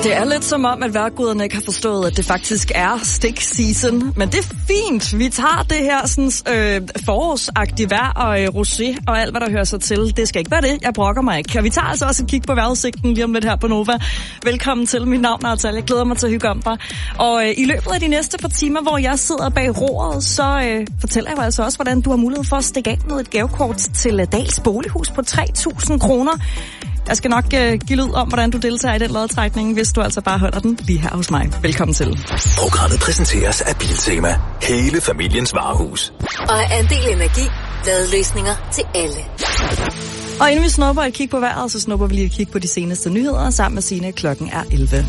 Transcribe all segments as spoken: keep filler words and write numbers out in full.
Det er lidt som om, at vejrguderne ikke har forstået, at det faktisk er stik-season. Men det er fint. Vi tager det her sådan, øh, forårsagtige vejr og øh, rosé og alt, hvad der hører sig til. Det skal ikke være det. Jeg brokker mig ikke. Og vi tager altså også et kig på vejrudsigten lige om lidt her på Nova. Velkommen til. Mit navn er Artal. Jeg glæder mig til at hygge om dig. Og øh, i løbet af de næste par timer, hvor jeg sidder bag roret, så øh, fortæller jeg altså også, hvordan du har mulighed for at stikke af med et gavekort til uh, Dahls Bolighus på tre tusind kroner. Jeg skal nok uh, give lyd om, hvordan du deltager i den lodtrækning, hvis du altså bare holder den lige her hos mig. Velkommen til. Programmet præsenteres af Biltema. Hele familiens varehus. Og Andel Energi. Ladeløsninger til alle. Og inden vi snupper et kig på vejret, så snupper vi lige et kig på de seneste nyheder. Sammen med Signe, klokken er elleve.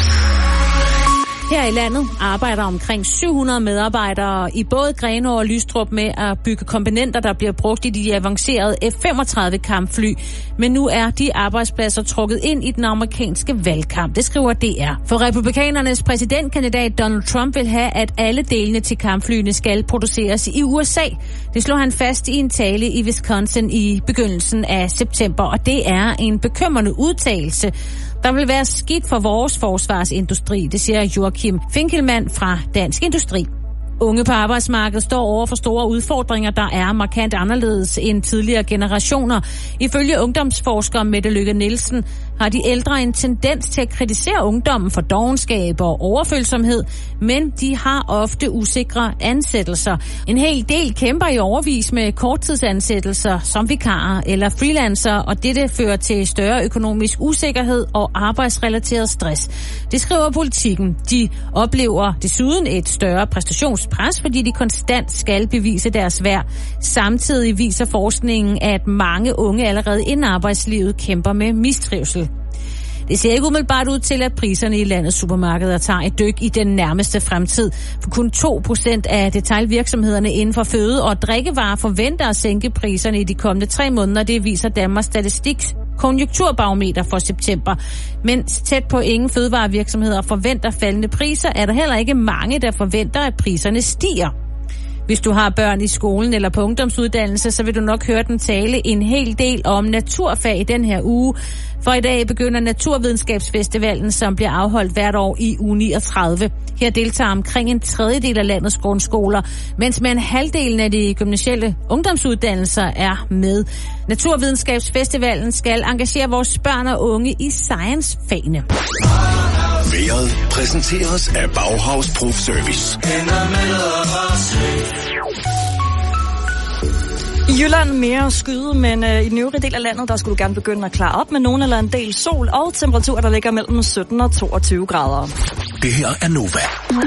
Her i landet arbejder omkring syv hundrede medarbejdere i både Grenaa og Lystrup med at bygge komponenter, der bliver brugt i de avancerede F femogtredive kampfly. Men nu er de arbejdspladser trukket ind i den amerikanske valgkamp. Det skriver D R. For republikanernes præsidentkandidat Donald Trump vil have, at alle delene til kampflyene skal produceres i U S A. Det slår han fast i en tale i Wisconsin i begyndelsen af september, og det er en bekymrende udtalelse. Der vil være skidt for vores forsvarsindustri, det siger Joachim Finkelmann fra Dansk Industri. Unge på arbejdsmarkedet står over for store udfordringer, der er markant anderledes end tidligere generationer. Ifølge ungdomsforsker Mette Lykke Nielsen har de ældre en tendens til at kritisere ungdommen for dovenskab og overfølsomhed, men de har ofte usikre ansættelser. En hel del kæmper i overvis med korttidsansættelser som vikarer eller freelancer, og dette fører til større økonomisk usikkerhed og arbejdsrelateret stress. Det skriver Politikken. De oplever desuden et større præstationspres, fordi de konstant skal bevise deres værd. Samtidig viser forskningen, at mange unge allerede inden arbejdslivet kæmper med mistrivsel. Det ser ikke umiddelbart ud til, at priserne i landets supermarkeder tager et dyk i den nærmeste fremtid. For kun to procent af detailvirksomhederne inden for føde- og drikkevarer forventer at sænke priserne i de kommende tre måneder. Det viser Danmarks Statistiks konjunkturbarometer for september. Mens tæt på ingen fødevarevirksomheder forventer faldende priser, er der heller ikke mange, der forventer, at priserne stiger. Hvis du har børn i skolen eller på ungdomsuddannelse, så vil du nok høre den tale en hel del om naturfag i den her uge. For i dag begynder Naturvidenskabsfestivalen, som bliver afholdt hvert år i uge niogtredive. Her deltager omkring en tredjedel af landets grundskoler, mens mere end halvdelen af de gymnasielle ungdomsuddannelser er med. Naturvidenskabsfestivalen skal engagere vores børn og unge i science-fagene. Vejret præsenteres af Bauhaus Proof Service. I Jylland mere skyde, men øh, i den øvrige del af landet, der skulle du gerne begynde at klare op med nogen eller en del sol og temperaturer, der ligger mellem sytten og toogtyve grader. Det her er Nova.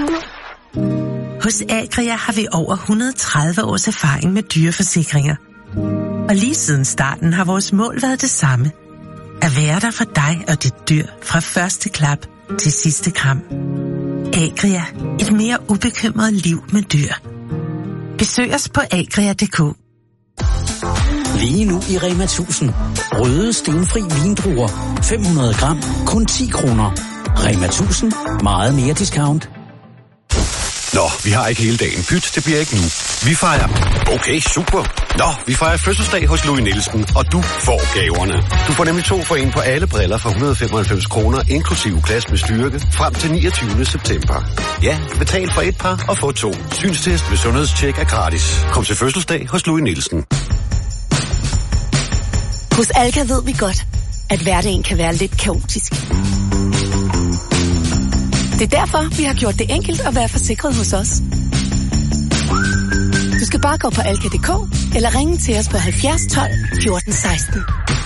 Hos Agria har vi over et hundrede og tredive års erfaring med dyreforsikringer. Og lige siden starten har vores mål været det samme. At være der for dig og dit dyr fra første klap til sidste kram. Agria, et mere ubekymret liv med dyr. Besøg os på agria punktum d k. Lige nu i Rema tusind. Røde stenfri vindruer. fem hundrede gram. Kun ti kroner. Rema tusind. Meget mere discount. Nå, vi har ikke hele dagen. Pyt, det bliver ikke nu. Vi fejrer... Okay, super. Nå, vi fejrer fødselsdag hos Louis Nielsen, og du får gaverne. Du får nemlig to for en på alle briller for et hundrede og femoghalvfems kroner, inklusive glas med styrke, frem til niogtyvende september. Ja, betal for et par og få to. Synstest ved sundhedstjek er gratis. Kom til fødselsdag hos Louis Nielsen. Hos Alka ved vi godt, at hverdagen kan være lidt kaotisk. Det er derfor, vi har gjort det enkelt at være forsikret hos os. Du skal bare gå på alka punktum d k eller ringe til os på halvfjerds tolv fjorten seksten.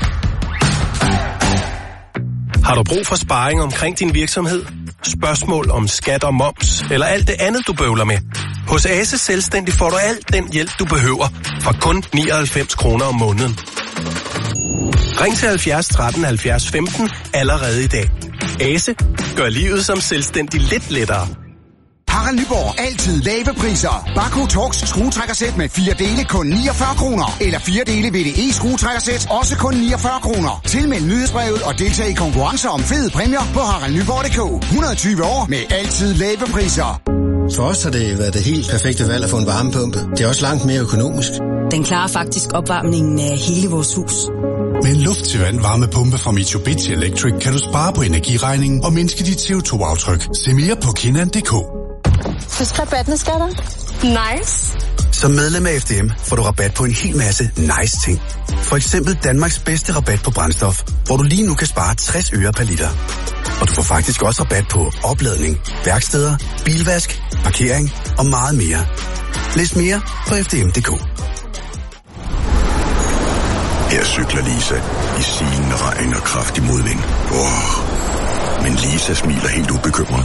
Har du brug for sparring omkring din virksomhed? Spørgsmål om skat og moms, eller alt det andet, du bøvler med? Hos Ase Selvstændig får du alt den hjælp, du behøver, for kun nioghalvfems kroner om måneden. Ring til halvfjerds tretten halvfjerds femten allerede i dag. Ase gør livet som selvstændig lidt lettere. Harald Nyborg. Altid lave priser. Bako Torx skruetrækkersæt med fire dele kun niogfyrre kroner. Eller fire dele V D E skruetrækkersæt også kun niogfyrre kroner. Tilmeld nyhedsbrevet og deltag i konkurrencer om fede præmier på harald nyborg punktum d k. hundrede og tyve år med altid lave priser. For os har det været det helt perfekte valg at få en varmepumpe. Det er også langt mere økonomisk. Den klarer faktisk opvarmningen af hele vores hus. Med en luft til vand varmepumpe fra Mitsubishi Electric kan du spare på energiregningen og mindske dit C O to aftryk. Se mere på kinnan punktum d k. Husk rabatten, skatter. Nice. Som medlem af F D M får du rabat på en hel masse nice ting. For eksempel Danmarks bedste rabat på brændstof, hvor du lige nu kan spare tres øre per liter. Og du får faktisk også rabat på opladning, værksteder, bilvask, parkering og meget mere. Læs mere på f d m punktum d k. Her cykler Lisa i silende regn og kraftig modvind. Oh. Men Lisa smiler helt ubekymret.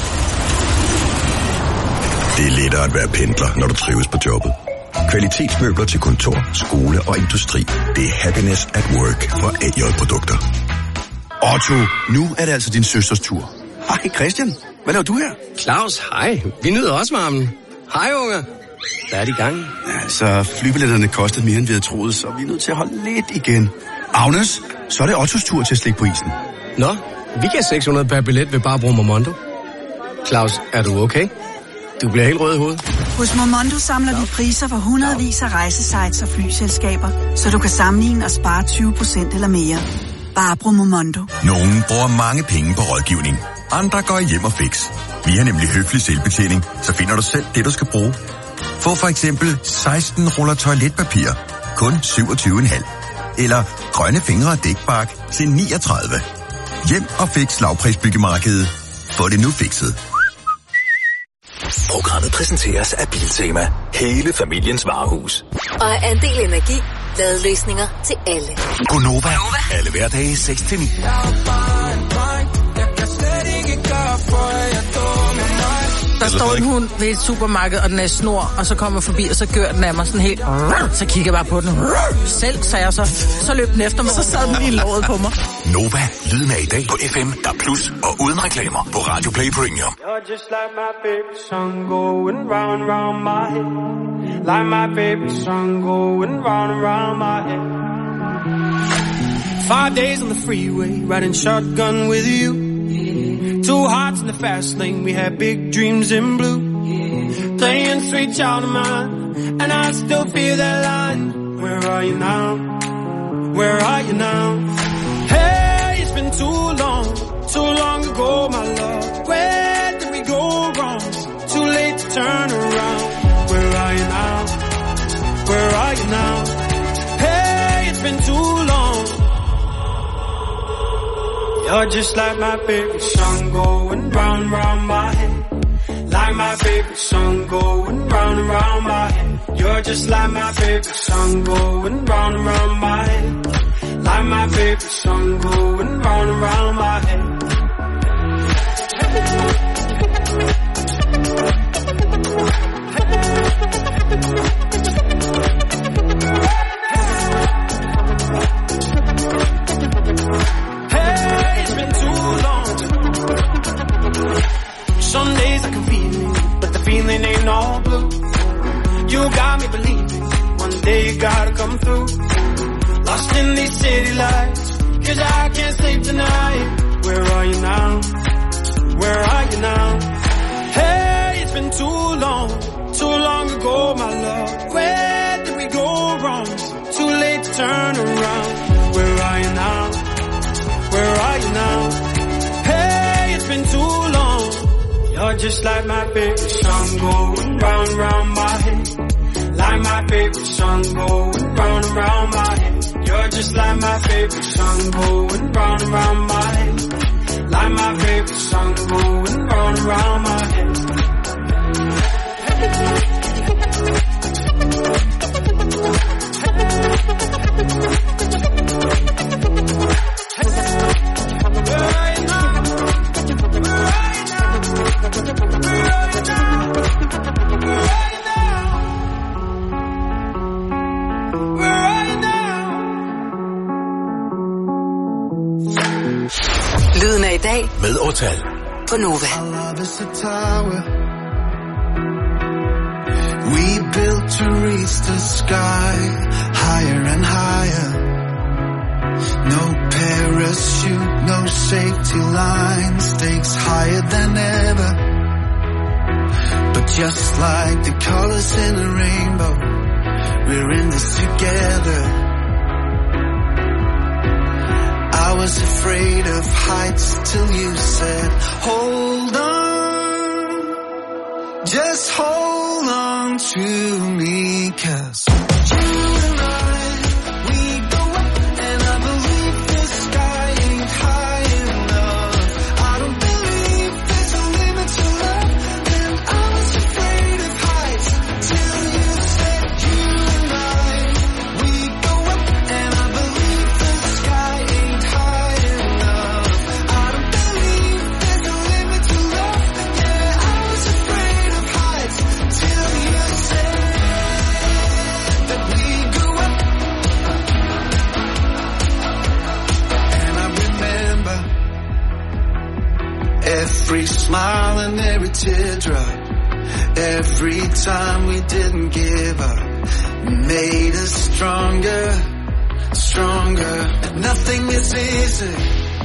Det er lettere at være pendler, når du trives på jobbet. Kvalitetsmøbler til kontor, skole og industri. Det er happiness at work for A J-produkter. Otto, nu er det altså din søsters tur. Hej Christian, hvad laver du her? Claus, hej. Vi nyder også varmen. Hej unge. Hvad er det i gang? Ja, så flybilletterne kostede mere end vi havde troet, så vi er nødt til at holde lidt igen. Agnes, så er det Ottos tur til at slikke på isen. Nå, vi kan seks hundrede per billet ved Barbro Momondo. Claus, er du okay? Du bliver helt rød i hovedet. Hos Momondo samler vi priser for hundredvis af rejsesites og flyselskaber, så du kan sammenligne og spare tyve procent eller mere. Barbro Momondo. Nogen bruger mange penge på rådgivning. Andre går hjem og fix. Vi har nemlig høflig selvbetjening, så finder du selv det, du skal bruge. Få for eksempel seksten ruller toiletpapir, kun syvogtyve komma fem. Eller grønne fingre og dækbark til niogtredive. Hjem og fix lavprisbyggemarkedet. Få det nu fikset. Programmet præsenteres af Biltema. Hele familiens varehus. Og Andel Energi. Ladeløsninger til alle. Gonova. Alle hverdage seks til ni. Der står en hund ved et supermarked, og den er i snor, og så kommer jeg forbi, og så gør den af mig sådan helt. Så kigger jeg bare på den. Selv, sagde jeg så. Så løb den efter mig, så sad den lige i låret på mig. Nova, lyden af i dag på F M, D A B plus, og uden reklamer på Radio Play Premium. You're just like my favorite song going round and round my head. Like my favorite song going round and round my head. Five days on the freeway, riding shotgun with you. Two hearts in the fast lane, we had big dreams in blue. Playing sweet child of mine, and I still feel that line. Where are you now? Where are you now? Hey, it's been too long, too long ago, my love. Where did we go wrong? Too late to turn around. Where are you now? Where are you now? Hey, it's been too long. You're just like my favorite song going round and round my head. Like my favorite song going round and round my head. You're just like my favorite song going round and round my head. Like my favorite song going round and round my head. Some days I can feel it, but the feeling ain't all blue. You got me believing, one day you gotta come through. Lost in these city lights, cause I can't sleep tonight. Where are you now? Where are you now? Hey, it's been too long, too long ago, my love. Where did we go wrong? Too late to turn around. Where are you now? Where are you now? Hey, it's been too long. You're just like my favorite song going round and round my head. Like my favorite song going round and round my head. You're just like my favorite song going round and round my head. Like my favorite song going round and round my head. Lyden af i dag med Årtal på Nova. We built to reach the sky, higher and higher. No parachute, no safety line, stakes higher than ever. But just like the colors in a rainbow, we're in this together. I was afraid of heights till you said, hold on, just hold on to me, 'cause you and I, we go up and I believe the sky ain't high enough. I don't believe there's a limit to love, and I was afraid of heights till you said you and I, we go up and I believe the sky ain't high enough. I don't believe there's a limit to love, yeah, I was afraid of heights till you said that we go up. And I remember every smile and every teardrop, every time we didn't give up, made us stronger, stronger. Nothing is easy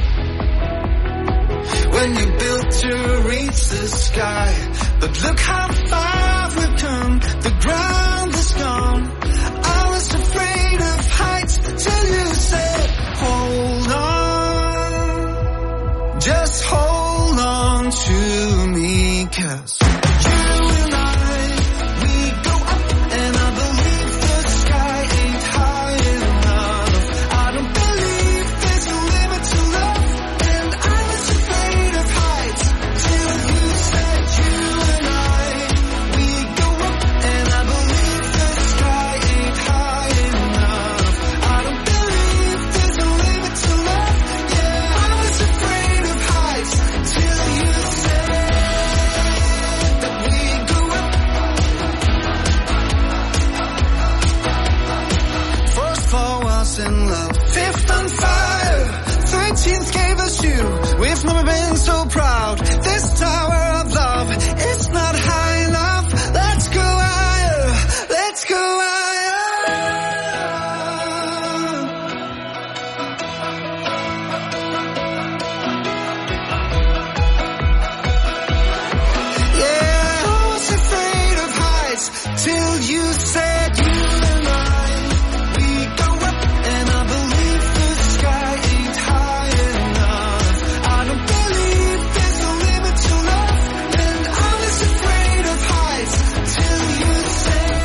when you built to reach the sky, but look how far we've come, the ground is gone. I was afraid of heights till you said, hold on, just hold on to me, 'cause you and I, we go up and I believe the sky ain't high enough. I don't believe there's a limit to love, and I was afraid of heights till you said you and I, we go up and I believe the sky ain't high enough. I don't believe there's a limit to love, yeah, I was afraid of heights till you said that we go up. First floor was in love, fifth on fire, thirteenth gave us you. We've never been so proud. This tower of love, it's not high enough. Let's go higher, let's go higher. Yeah, I was afraid of heights till you said you and I, we go up and I believe the sky ain't high enough. I don't believe there's a limit to love, and I was afraid of heights till you said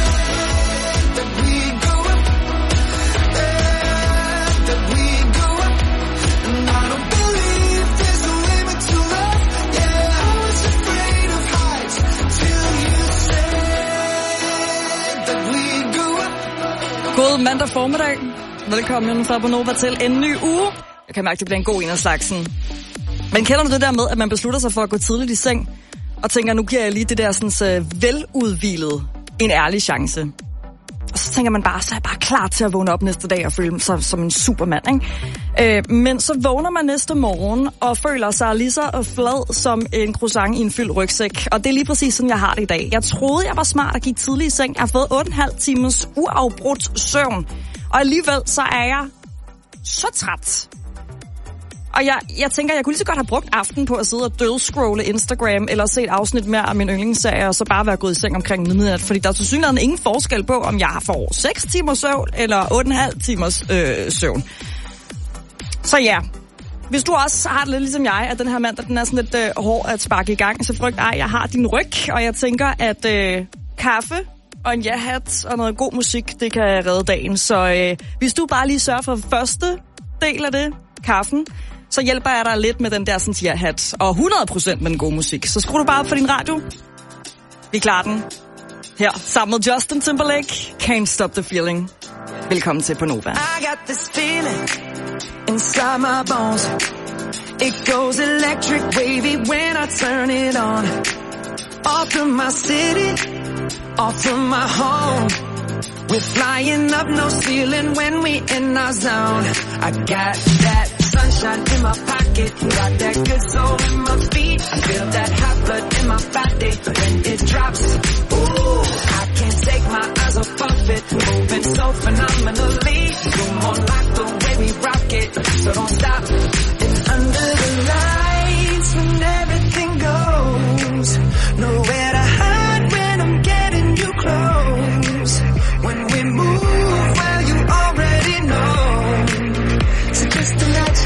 that we go up, yeah, that we go up, and I don't believe there's a limit to love, yeah, I was afraid of heights till you said that we go up. God mandag formiddag. Velkommen fra Bonova til en ny uge. Jeg kan mærke, det bliver en god en af slagsen. Men kender du det der med, at man beslutter sig for at gå tidligt i seng, og tænker, nu giver jeg lige det der sådan, uh, veludhvilet en ærlig chance. Og så tænker man bare, så er jeg bare klar til at vågne op næste dag og føle sig som en supermand, ikke? Øh, men så vågner man næste morgen og føler sig lige så flad som en croissant i en fyldt rygsæk. Og det er lige præcis sådan, jeg har det i dag. Jeg troede, jeg var smart at gik tidligt i seng. Jeg har fået otte komma fem timers uafbrudt søvn. Og alligevel så er jeg så træt. Og jeg, jeg tænker, jeg kunne lige så godt have brugt aftenen på at sidde og dødscrolle Instagram, eller se et afsnit mere af min yndlingsserie, og så bare være gået i seng omkring midnat. Fordi der er tilsyneladende ingen forskel på, om jeg får seks timers søvn, eller otte komma fem timers øh, søvn. Så ja, hvis du også har det lidt ligesom jeg, at den her mandag, den er sådan lidt øh, hård at sparke i gang, så frygt ej, jeg har din ryg, og jeg tænker, at øh, kaffe og en ja-hat og noget god musik, det kan redde dagen. Så øh, hvis du bare lige sørger for første del af det, kaffen, så hjælper jeg dig lidt med den der sådan ja-hat, og hundrede procent med den gode musik. Så skru du bare op for din radio. Vi klarer den. Her, sammen med Justin Timberlake, Can't Stop the Feeling. Velkommen til på Nova. I got this feeling inside my bones. It goes electric wavy when I turn it on. Off from my city, off from my home. We're flying up, no ceiling when we in our zone. I got that sunshine in my pocket, got that good soul in my feet. I feel that hot blood in my body when it drops. Ooh, I can't take my eyes off of it, moving so phenomenally. You're more like the way we rock it, so don't stop. It's under the lights when everything goes, nowhere to hide when I'm getting you close. When we move, well you already know, so just imagine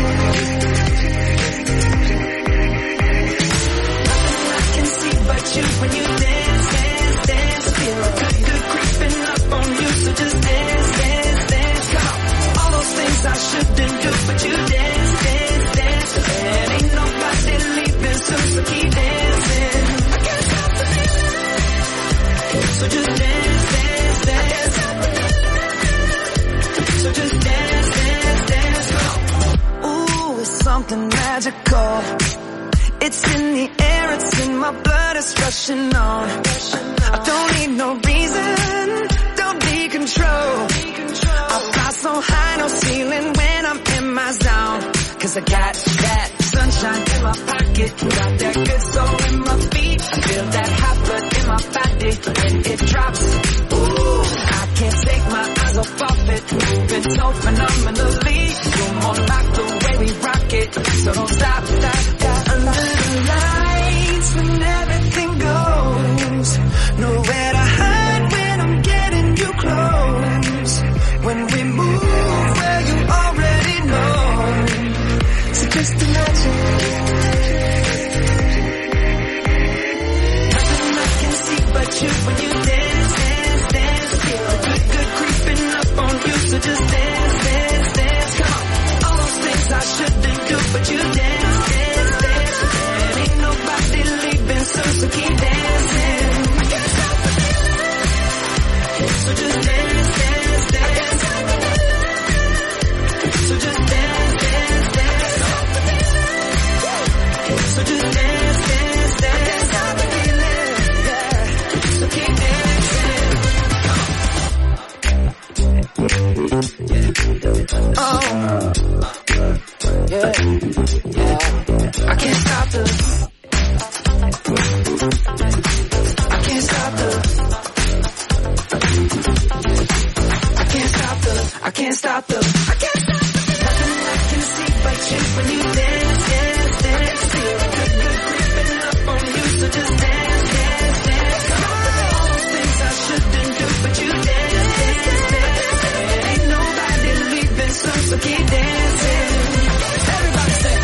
magical. It's in the air, it's in my blood, it's rushing on. I don't need no reason, don't be control. I fly so high, no ceiling when I'm in my zone. Cause I got that sunshine in my pocket, got that good soul in my feet. I feel that hot blood in my body when it drops. Ooh, I can't take my eyes off of it, moving so phenomenally. You're more like the way we rock it, so don't stop, stop, stop. Under the lights when everything goes, nowhere to hide when I'm getting you close. When we move, well you already know. So just imagine. Nothing I can see but you when you dance, dance, dance. Feel a good, good creeping up on you. So just dance, dance, dance. Come on. All those things I shouldn't do, but you dance, dance, dance. And ain't nobody leaving soon, so keep dancing. I can't stop the feeling. So just dance, dance, dance. So just dance, dance, dance. So just dance, dance, dance. I can't stop the feeling, yeah. So keep dancing. Oh, yeah, yeah. I can't stop the. I can't stop the. I can't stop the. I can't stop the. I can't stop the. Nothing I can see but you when you dance, dance, dance. Feel good, good creeping up on you, so just dance, dance, dance. All those things I shouldn't do, but you dance, dance, dance. And ain't nobody leaving soon, so keep dancing. Everybody say.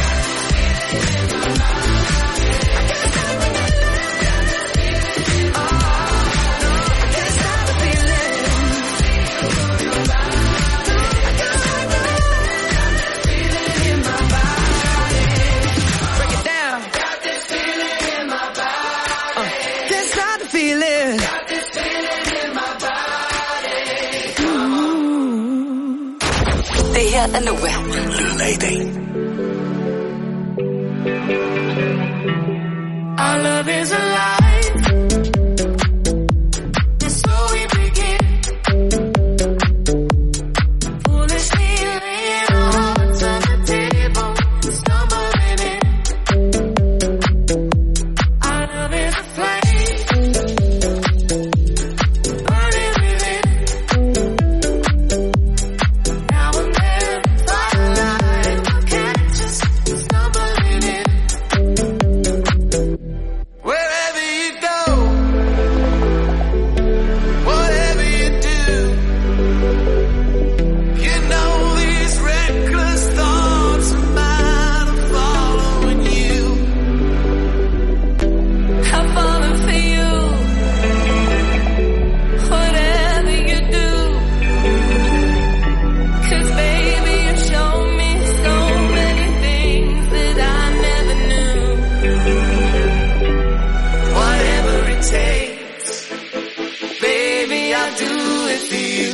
Det her er Nova. Lyden af i dag. Our love is alive. It's so we begin. Foolishly laying our hearts on the table, stumbling in. Our love is a flame, burning within. Now and then, firelight will catch us stumbling in. Wherever you go, whatever you do, you know these reckless thoughts of mine are following you. I'm falling for you, whatever you do. 'Cause baby, you showed me so many things that I never knew. Whatever it takes, baby, I'll do it for you.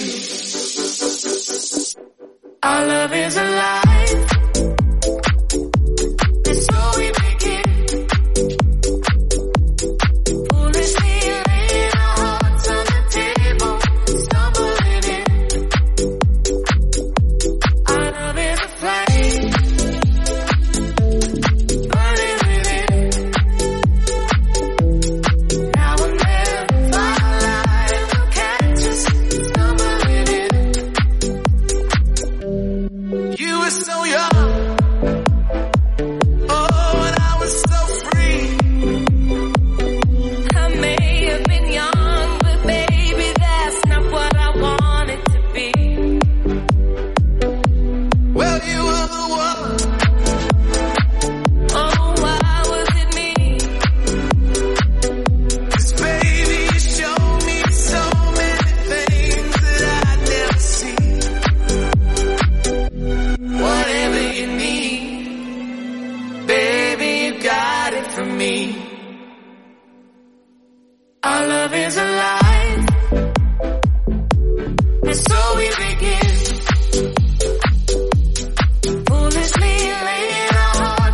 Our love is alive. It's so we begin. Foolishly laying our hearts on the table, stumbling in. Our love is a flame, burning within. Now and then, firelight will catch us stumbling in. You were so young, oh, and I was so free. I may have been young, but baby, that's not what I wanted to be. Well, you were the one. Oh, why was it me? 'Cause baby, you showed me so many things that I'd never seen. Whatever you need, baby, you got it from me. Our love is alive. And so we begin. Foolishly laying our hearts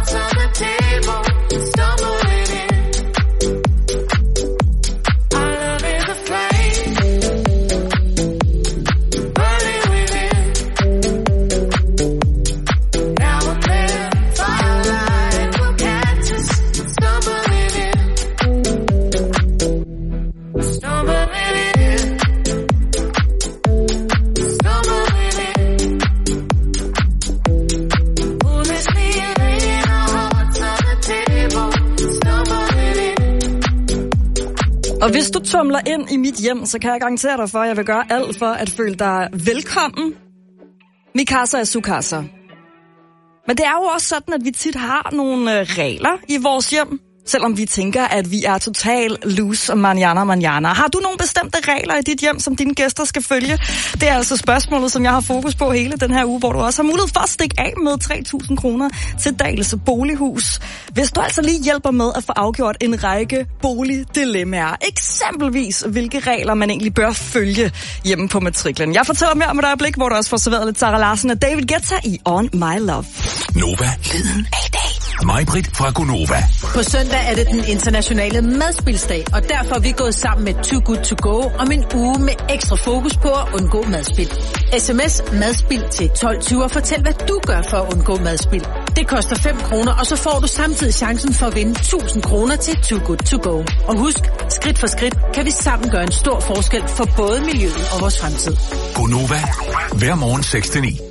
Og hvis du tumler ind i mit hjem, så kan jeg garantere dig for, at jeg vil gøre alt for at føle dig velkommen. Mikasa er sukasa. Men det er jo også sådan, at vi tit har nogle regler i vores hjem, selvom vi tænker, at vi er total loose og manjana manjana. Har du nogle bestemte regler i dit hjem, som dine gæster skal følge? Det er altså spørgsmålet, som jeg har fokus på hele den her uge, hvor du også har mulighed for at stikke af med tre tusind kroner til Dahls Bolighus. Hvis du altså lige hjælper med at få afgjort en række boligdilemmaer. Eksempelvis, hvilke regler man egentlig bør følge hjemme på matriklen. Jeg fortæller mere om et øjeblik, hvor du også får serveret lidt Sara Larsen og David Guetta i On My Love. Nova, lyden af dag. Mig-Britt fra Gonova. På søndag er det den internationale madspilsdag, og derfor er vi gået sammen med Too Good To Go om en uge med ekstra fokus på at undgå madspil. S M S madspil til tolv tyve og fortæl, hvad du gør for at undgå madspil. Det koster fem kroner, og så får du samtidig chancen for at vinde tusind kroner til Too Good To Go. Og husk, skridt for skridt kan vi sammen gøre en stor forskel for både miljøet og vores fremtid. Gonova. Hver morgen seks til ni.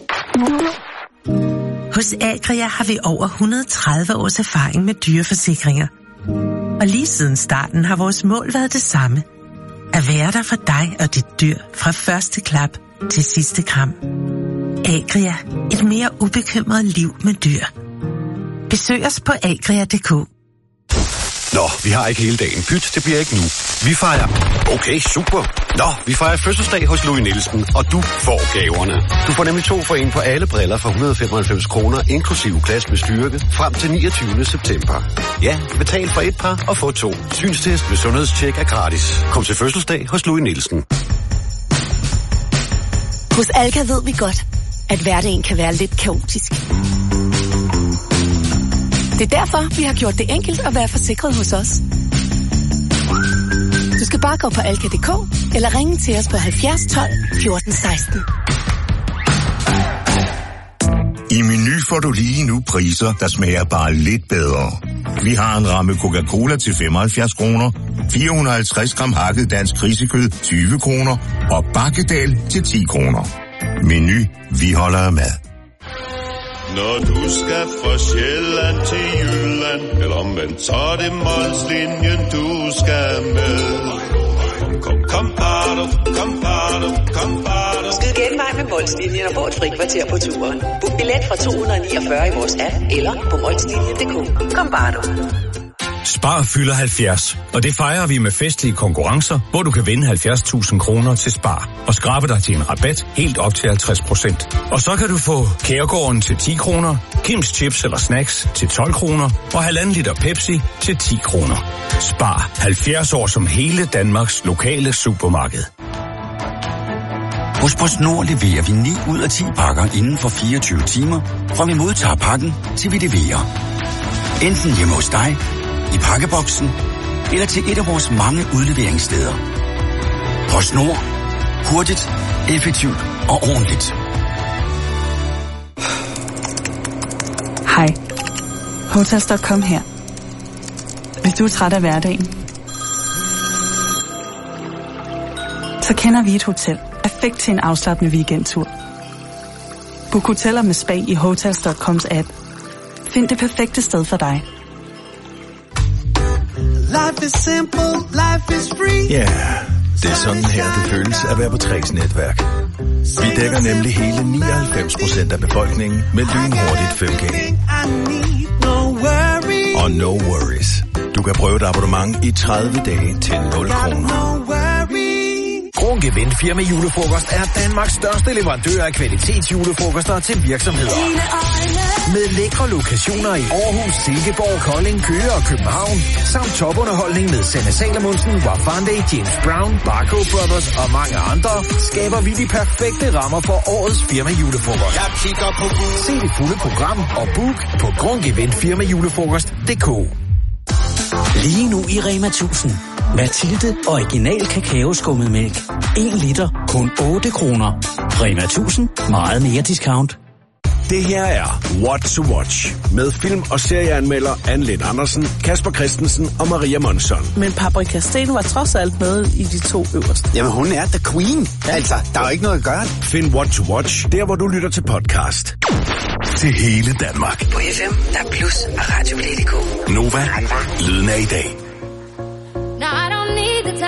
Hos Agria har vi over et hundrede og tredive års erfaring med dyreforsikringer. Og lige siden starten har vores mål været det samme. At være der for dig og dit dyr fra første klap til sidste kram. Agria. Et mere ubekymret liv med dyr. Besøg os på agria punktum d k. Nå, vi har ikke hele dagen. Pyt, det bliver ikke nu. Vi fejrer... Okay, super. Nå, vi fejrer fødselsdag hos Louis Nielsen, og du får gaverne. Du får nemlig to for en på alle briller for et hundrede og femoghalvfems kroner, inklusive glas med styrke, frem til niogtyvende september. Ja, betal for et par og få to. Synstest med sundhedstjek er gratis. Kom til fødselsdag hos Louis Nielsen. Hos Alka ved vi godt, at hverdagen kan være lidt kaotisk. Det er derfor, vi har gjort det enkelt at være forsikret hos os. Du skal bare gå på alka punktum d k eller ringe til os på halvfjerds tolv fjorten seksten. I Meny får du lige nu priser, der smager bare lidt bedre. Vi har en ramme Coca-Cola til femoghalvfjerds kroner, fire hundrede og halvtreds gram hakket dansk grisekød tyve kroner og bakkedal til ti kroner. Meny, vi holder af mad. Når du skal fra Sjælland til Jylland, eller omvendt, så er det Molslinjen, du skal med. Kom, kom, kom, bado, kom, bado, kom, bado. Skyd genvej med Molslinjen og få et fri kvarter på turen. Book billet fra to hundrede niogfyrre i vores app, eller på molslinjen punktum d k. Kom, bado. Spar fylder halvfjerds, og det fejrer vi med festlige konkurrencer, hvor du kan vinde halvfjerds tusind kroner til Spar og skrabe dig til en rabat helt op til halvtreds procent. Og så kan du få Kærgården til ti kroner, Kims Chips eller Snacks til tolv kroner og halvanden liter Pepsi til ti kroner. Spar halvfjerds år som hele Danmarks lokale supermarked. Hos PostNord leverer vi ni ud af ti pakker inden for fireogtyve timer, fra vi modtager pakken til vi leverer. Enten hjemme hos dig, i pakkeboksen eller til et af vores mange udleveringssteder. PostNord. Hurtigt, effektivt og ordentligt. Hej. Hotels punktum com her. Hvis du er træt af hverdagen, så kender vi et hotel. Perfekt til en afslappende weekendtur. Book hoteller med spa i Hotels punktum coms app. Find det perfekte sted for dig. Life is simple, life is free. Ja, yeah, det er sådan her, det føles at være på Træks netværk. Vi dækker nemlig hele nioghalvfems procent af befolkningen med lynhurtigt fem G. Og no worries. Du kan prøve et abonnement i tredive dage til nul kroner. Grunge Firma Julefrokost er Danmarks største leverandør af kvalitetsjulefrokoster til virksomheder. Med lækre lokationer i Aarhus, Silkeborg, Kolding, Køge og København, samt topunderholdning med Sanne Salomonsen, Wafande, James Brown, Barco Brothers og mange andre, skaber vi de perfekte rammer for årets firma julefrokost. Jeg kigger på Gud. Se det fulde program og book på grunge firma julefrokost punktum d k. Lige nu i Rema tusind. Mathilde Original Kakaoskummet Mælk. en liter, kun otte kroner. Rema tusind. Meget mere discount. Det her er What to Watch med film- og serieanmelder Anne Lind Andersen, Kasper Christensen og Maria Monsson. Men Paprika Steen var trods alt med i de to øverste. Jamen hun er the queen. Ja. Altså, der er jo ikke noget at gøre. Find What to Watch der, hvor du lytter til podcast. Til hele Danmark. På F M, der er Plus og Radio punktum d k. Nova, lyden af i dag. Now I don't need the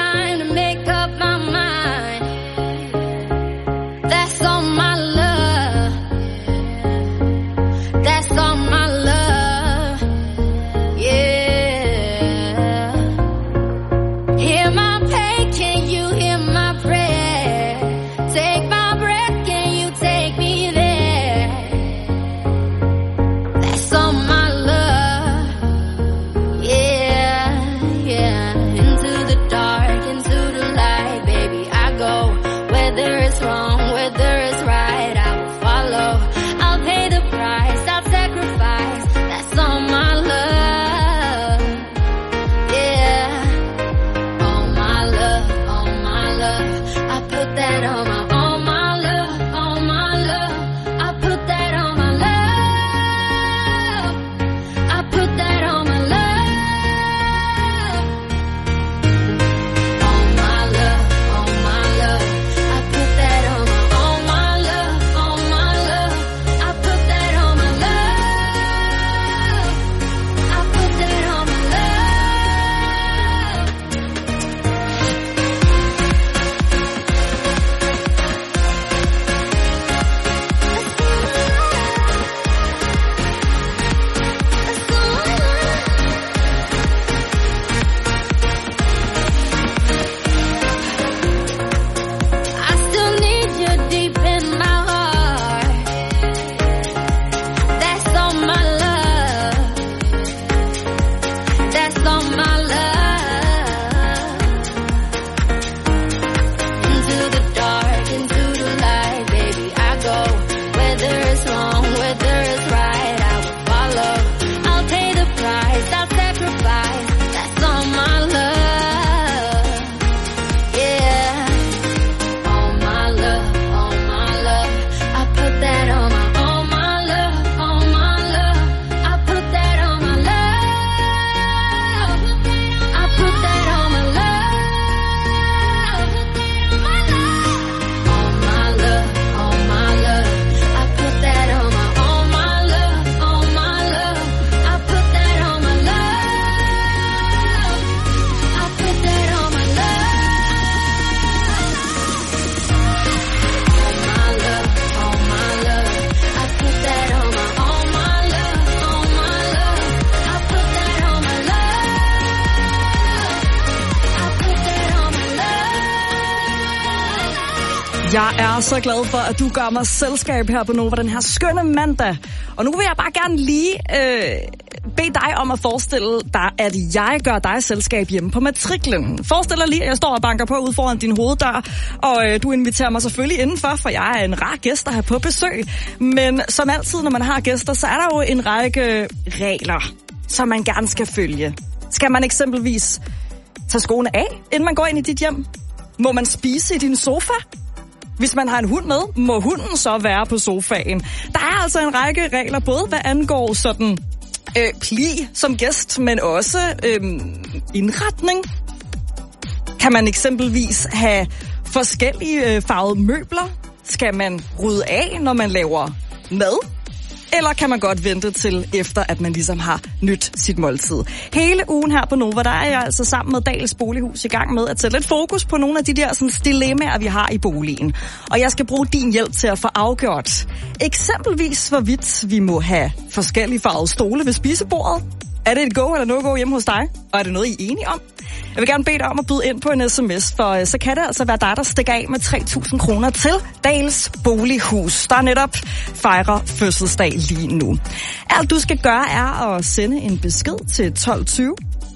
Jeg er så glad for, at du gør mig selskab her på Nova den her skønne mandag. Og nu vil jeg bare gerne lige øh, bede dig om at forestille dig, at jeg gør dig selskab hjemme på matriklen. Forestil dig lige, at jeg står og banker på ude foran din hoveddør, og øh, du inviterer mig selvfølgelig indenfor, for jeg er en rar gæst at have på besøg. Men som altid, når man har gæster, så er der jo en række regler, som man gerne skal følge. Skal man eksempelvis tage skoene af, inden man går ind i dit hjem? Må man spise i din sofa? Hvis man har en hund med, må hunden så være på sofaen. Der er altså en række regler, både hvad angår sådan øh, pli som gæst, men også øh, indretning. Kan man eksempelvis have forskellige øh, farvede møbler? Skal man rydde af, når man laver mad? Eller kan man godt vente til efter, at man ligesom har nyt sit måltid? Hele ugen her på Nova, der er jeg altså sammen med Dahls Bolighus i gang med at sætte lidt fokus på nogle af de der sådan, dilemmaer, vi har i boligen. Og jeg skal bruge din hjælp til at få afgjort eksempelvis, hvorvidt vi må have forskellige farvede stole ved spisebordet. Er det et go eller no-go hjemme hos dig? Og er det noget, I er enige om? Jeg vil gerne bede dig om at byde ind på en sms, for så kan det altså være dig, der stikker af med tre tusind kroner til Dahls Bolighus, der netop fejrer fødselsdag lige nu. Alt du skal gøre er at sende en besked til tolv tyve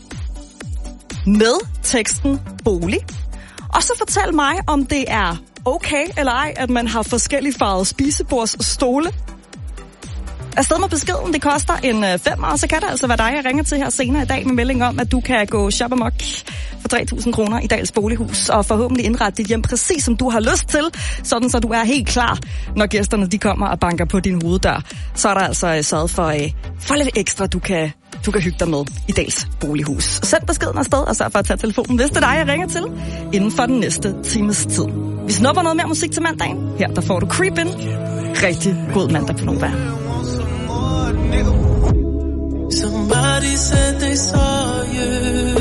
med teksten bolig. Og så fortæl mig, om det er okay eller ej, at man har forskellige farvede spisebords og stole. Afsted med beskeden, det koster en femmer, og så kan det altså være dig, jeg ringer til her senere i dag med melding om, at du kan gå shop amok for tre tusind kroner i Dahls Bolighus, og forhåbentlig indrette dit hjem præcis som du har lyst til, sådan så du er helt klar, når gæsterne de kommer og banker på din hoveddør. Så er der altså sørget for, uh, for lidt ekstra, du kan, du kan hygge dig med i Dahls Bolighus. Send beskeden afsted, og sørg for at tage telefonen, hvis det er dig, jeg ringer til, inden for den næste times tid. Vi snupper noget mere musik til mandagen. Her der får du Creepin'. Rigtig god mandag på Nova. Somebody said they saw you.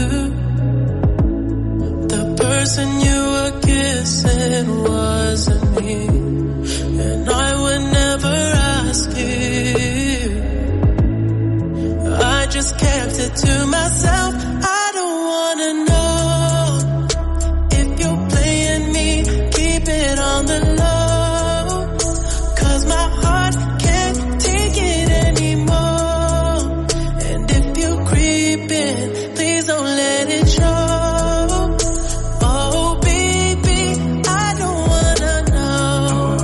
The person you were kissing wasn't me, and I would never ask you. I just kept it to myself. I don't wanna know if you're playing me. Keep it on the low, 'cause my heart can't take it anymore. Please don't let it show. Oh baby, I don't wanna know.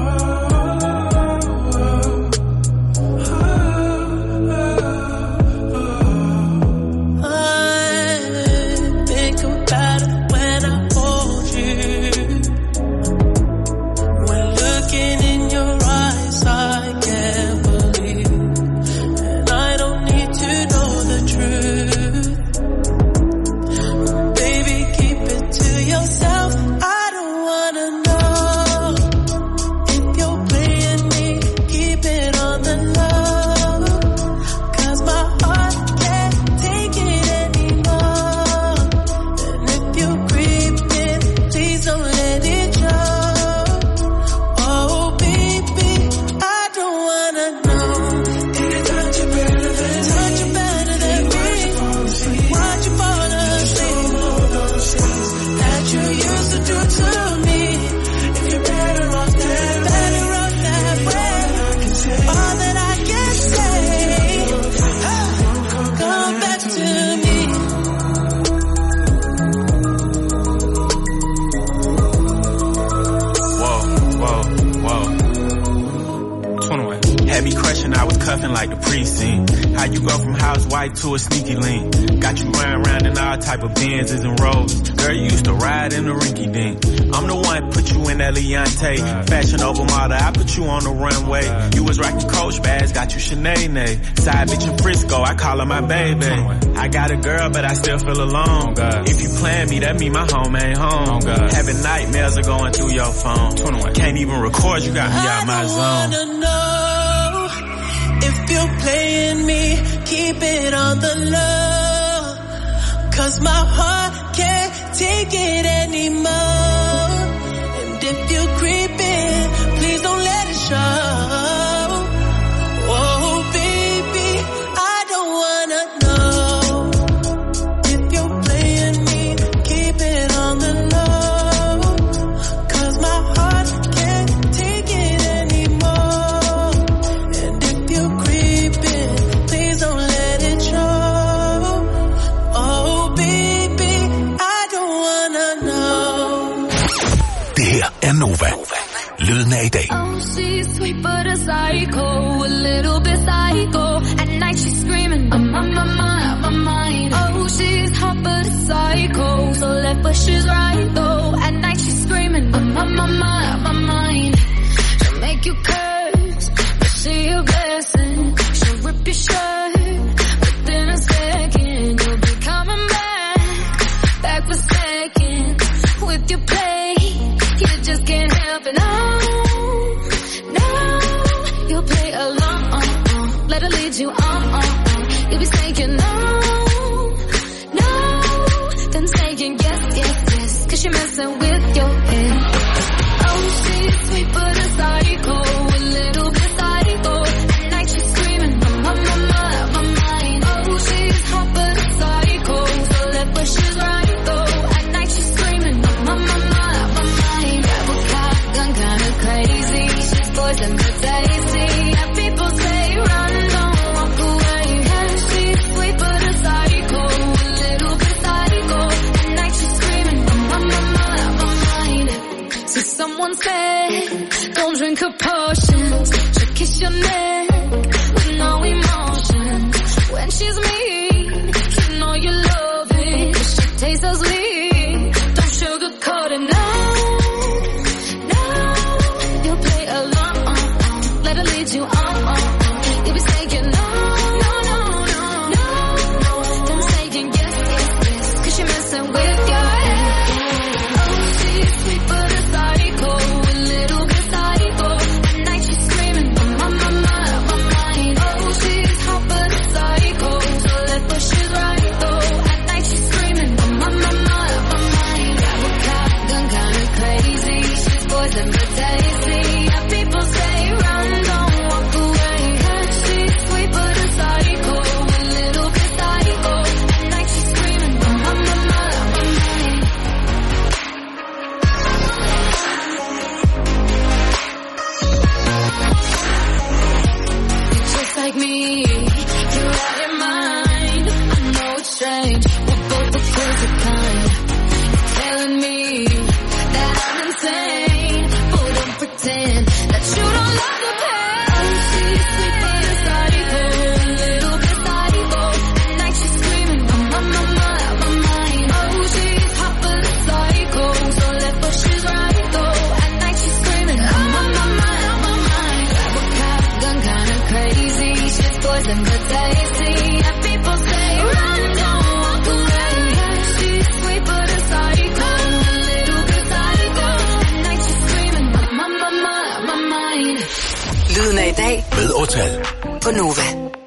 I think about it when I hold you. When looking in your eyes, I can't believe, and I don't need to know the truth. Yourself, I don't wanna know if you're playing me. Keep it on the low, 'cause my heart can't take it anymore. And if you're creeping, please don't let it show. Oh baby, I don't wanna know. Did it touch you better than touch you better than me? Watch you fall asleep. You used to do to me. If you're better off that, better off that way. All that I can say, come back to me. Whoa, whoa, whoa. twenty-one. Had me crushing, I was cuffing like the precinct. How you go from housewife to a sneaky link? Got you running around in all type of Benzes and Rolls. Girl, you used to ride in the rinky dink. I'm the one put you in that Leontay. Fashion over model, I put you on the runway. You was rocking Coach bags, got you Sinead. Side bitch in Frisco, I call her my baby. I got a girl, but I still feel alone. If you plan me, that mean my home ain't home. Having nightmares are going through your phone. Can't even record, you got me out my zone. I don't wanna know if you're playing me. Keep it on the low, 'cause my heart can't take it anymore. And if you're creeping, please don't let it show. Oh baby, I don't wanna know if you're playing me. Keep it on the low, 'cause my heart Lyden af i dag. Oh, she's sweet but a psycho, a little bit psycho. At night she's screaming, I'm on my mind, my mind. Oh, she's hot but a psycho, so left but she's right though. At night she's screaming, I'm on my mind, my mind. She'll make you curse, but she a blessing. She'll rip your shirt within a second. You'll be coming back, back for seconds with your play. You just can't help it, no, no. You'll play along, let her lead you on, you'll be saying no, no, then saying yes, yes, yes, cause you're messing with your head. Oh, she's sweet but a psycho, a little bit psycho. At night she's screaming, I'm on my mind, my mind. Oh, she's hot but a psycho, so left but she's right though. At night she's screaming, I'm on my mind, my mind. Grab a cop, gun kinda crazy, she's poison but tasty. And people say run, don't walk away. Yeah, she's sweet but a psycho, a little bit psycho. At night she's screaming, I'm on my mind, my mind. So someone said, don't drink her potions. She'll kiss your neck with no emotion. When she's mean, you know you love it. She tastes so sweet, don't sugarcoat it, no, no. You'll play along, let her lead you on. You'll be saying no, no, no, no, no. Then saying yes, yes, yes, cause you're messing with your head. Oh, she's sweet but a psycho, a little bit psycho. At night she's screaming, I'm on my mind, my mind. Oh, she's hot but a psycho, so left but she's right though. At night she's screaming, I'm on my mind, my mind. Grab a cop, gun kinda crazy, she's poison but tasty. And people say run, don't walk away. Yeah, she's sweet but a psycho, a little bit psycho. At night she's screaming, I'm on my mind, my mind. You're just like me, you're out your mind. I know it's strange, we're both the crazy kind. You're telling me that I'm insane, but don't pretend that you don't love the pain. Oh, she's sweet but a psycho, a little bit psycho. At night she's screaming, I'm on my mind, my mind. Oh, she's hot but a psycho, so left but she's right though. At night she's screaming, I'm on my mind, my mind. Grab a cop, gun kinda crazy, she's poison but tasty. And people say run, don't walk away. Yeah, she's sweet but a psycho, a little bit psycho. At night she's screaming, I'm on my mind, my mind. Lyden af i dag med Årtal på Nova.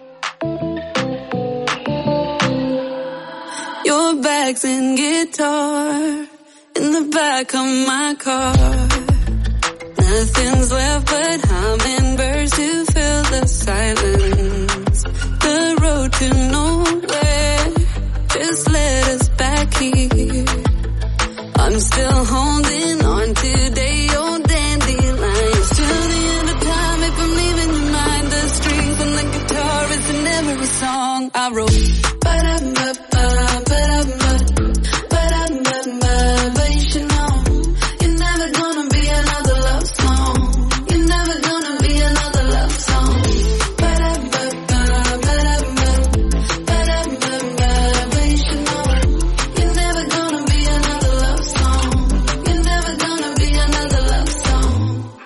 Your bags and guitar in the back of my car. Nothing's left but hummingbirds to fill the silence. The road to nowhere just led us back here. I'm still holding on today, old dandelions. Till the end of time, if I'm leaving your mind, the strings and the guitar is in every song I wrote. Ba-da-ba-ba, ba-da-ba, ba-da-ba-ba, but you should know you're never gonna be another love song. You're never gonna be another love song. Ba-da-ba-ba, ba-da-ba, ba-da-ba-ba, but you should know you're never gonna be another love song. You're never gonna be another love song.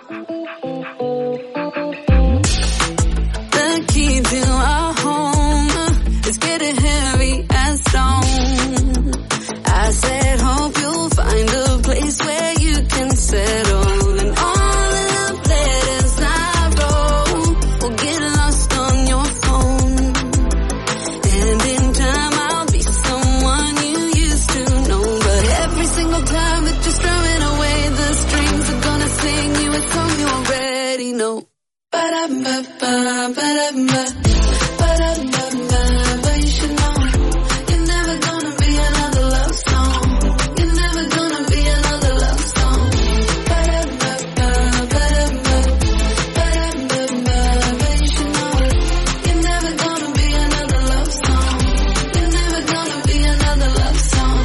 The key to our home is getting heavy as stone. I said, hope you'll find a place where you can settle. And all of the letters I wrote will get lost on your phone. And in time I'll be someone you used to know. But every single time that you're strumming away, the strings are gonna sing you a song you already know. Ba-da-ba-ba, ba-da-ba, ba-da-ba-ba, but you should know you're never gonna be another love song. You're never gonna be another love song. Ba-da-ba-ba, ba-da-ba, ba-da-ba-ba, but you should know you're never gonna be another love song. You're never gonna be another love song.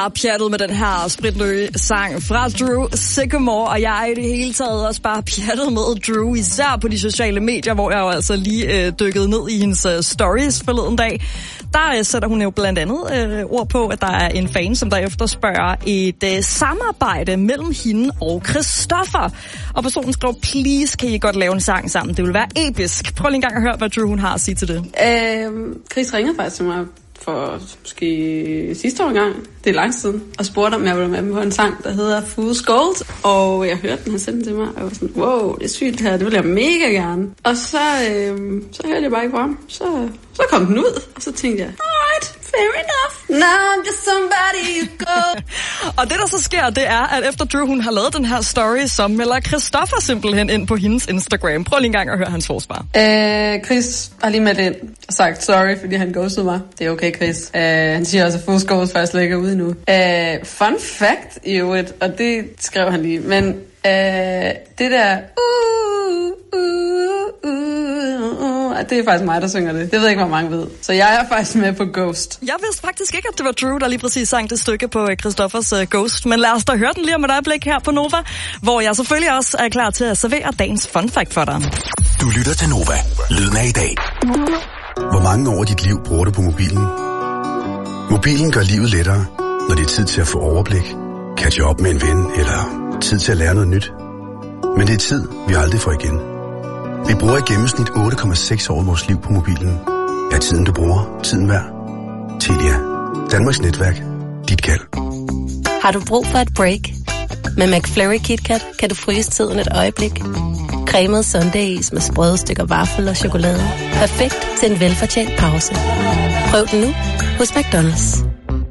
bare pjattet med den her spritnøje sang fra Drew Sycamore, og jeg er i det hele taget også bare pjattet med Drew, især på de sociale medier, hvor jeg jo altså lige øh, dykkede ned i hendes øh, stories forleden dag. Der øh, sætter hun jo blandt andet øh, ord på, at der er en fan, som der efterspørger et øh, samarbejde mellem hende og Christoffer. Og personen skriver, please, kan I godt lave en sang sammen? Det vil være episk. Prøv lige en gang at høre, hvad Drew hun har at sige til det. Øh, Chris ringede faktisk til mig for måske sidste år gang, det er lang siden, og spurgte, om jeg ville være med på en sang, der hedder Fool's Gold, og jeg hørte den, han sendte den til mig, og jeg var sådan, wow, det er sygt her, det vil jeg mega gerne. Og så, øh, så hørte jeg bare ikke på ham, så, så kom den ud, og så tænkte jeg, alright, fair enough, now I'm just somebody you go. Og det, der så sker, det er, at efter Drew, hun har lavet den her story, så melder Christoffer simpelthen ind på hendes Instagram. Prøv lige en gang at høre hans forsvar. Øh, Chris har lige med ind og sagt sorry, fordi han ghostede mig. Det er okay, Chris. Øh, han siger også, at Fool's Gold faktisk slet ikke er ude endnu. Øh, fun fact, i øvrigt, og det skrev han lige, men øh, det der uh, uh, uh, uh, det er faktisk mig, der synger det. Det ved jeg ikke, hvor mange ved. Så jeg er faktisk med på Ghost. Jeg vidste faktisk ikke, at det var Drew, der lige præcis sang det stykke på Christoffers uh, Ghost. Men lad os da høre den lige om et øjeblik her på Nova, hvor jeg selvfølgelig også er klar til at servere dagens fun fact for dig. Du lytter til Nova. Lyden af i dag. Hvor mange år af dit liv bruger du på mobilen? Mobilen gør livet lettere, når det er tid til at få overblik, catche op med en ven eller tid til at lære noget nyt. Men det er tid, vi aldrig får igen. Vi bruger i gennemsnit otte komma seks år af vores liv på mobilen. Er tiden, du bruger, tiden værd? Telia. Danmarks netværk. Dit kald. Har du brug for et break? Med McFlurry KitKat kan du fryse tiden et øjeblik. Cremet sundaes med sprøde stykker vaffel og chokolade. Perfekt til en velfortjent pause. Prøv den nu hos McDonald's.